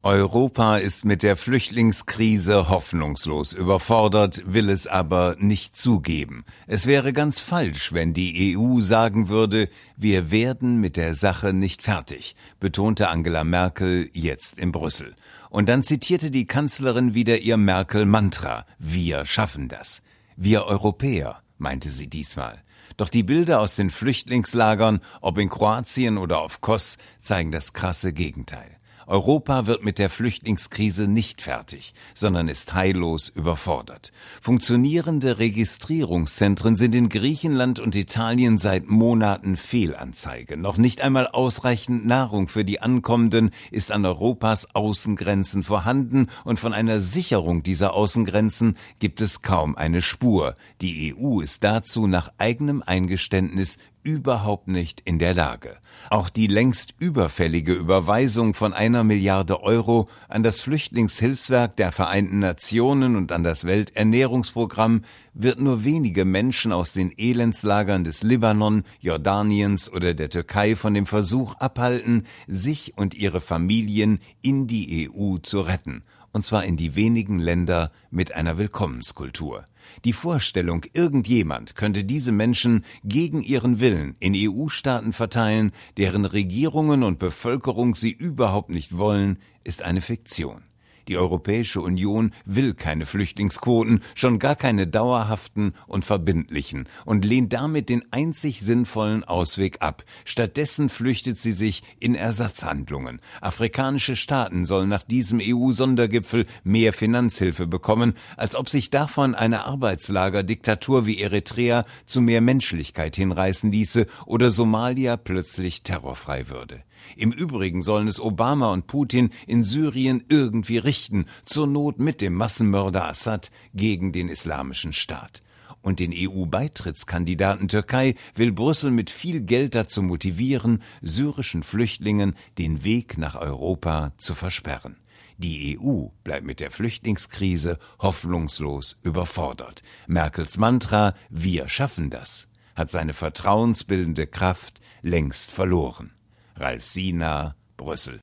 Europa ist mit der Flüchtlingskrise hoffnungslos überfordert, will es aber nicht zugeben. Es wäre ganz falsch, wenn die EU sagen würde, wir werden mit der Sache nicht fertig, betonte Angela Merkel jetzt in Brüssel. Und dann zitierte die Kanzlerin wieder ihr Merkel-Mantra: Wir schaffen das. Wir Europäer, meinte sie diesmal. Doch die Bilder aus den Flüchtlingslagern, ob in Kroatien oder auf Kos, zeigen das krasse Gegenteil. Europa wird mit der Flüchtlingskrise nicht fertig, sondern ist heillos überfordert. Funktionierende Registrierungszentren sind in Griechenland und Italien seit Monaten Fehlanzeige. Noch nicht einmal ausreichend Nahrung für die Ankommenden ist an Europas Außengrenzen vorhanden, und von einer Sicherung dieser Außengrenzen gibt es kaum eine Spur. Die EU ist dazu nach eigenem Eingeständnis überhaupt nicht in der Lage. Auch die längst überfällige Überweisung von 1 Milliarde Euro an das Flüchtlingshilfswerk der Vereinten Nationen und an das Welternährungsprogramm wird nur wenige Menschen aus den Elendslagern des Libanon, Jordaniens oder der Türkei von dem Versuch abhalten, sich und ihre Familien in die EU zu retten. Und zwar in die wenigen Länder mit einer Willkommenskultur. Die Vorstellung, irgendjemand könnte diese Menschen gegen ihren Willen in EU-Staaten verteilen, deren Regierungen und Bevölkerung sie überhaupt nicht wollen, ist eine Fiktion. Die Europäische Union will keine Flüchtlingsquoten, schon gar keine dauerhaften und verbindlichen, und lehnt damit den einzig sinnvollen Ausweg ab. Stattdessen flüchtet sie sich in Ersatzhandlungen. Afrikanische Staaten sollen nach diesem EU-Sondergipfel mehr Finanzhilfe bekommen, als ob sich davon eine Arbeitslagerdiktatur wie Eritrea zu mehr Menschlichkeit hinreißen ließe oder Somalia plötzlich terrorfrei würde. Im Übrigen sollen es Obama und Putin in Syrien irgendwie richten, zur Not mit dem Massenmörder Assad gegen den Islamischen Staat. Und den EU-Beitrittskandidaten Türkei will Brüssel mit viel Geld dazu motivieren, syrischen Flüchtlingen den Weg nach Europa zu versperren. Die EU bleibt mit der Flüchtlingskrise hoffnungslos überfordert. Merkels Mantra „Wir schaffen das" hat seine vertrauensbildende Kraft längst verloren. Ralf Siener, Brüssel.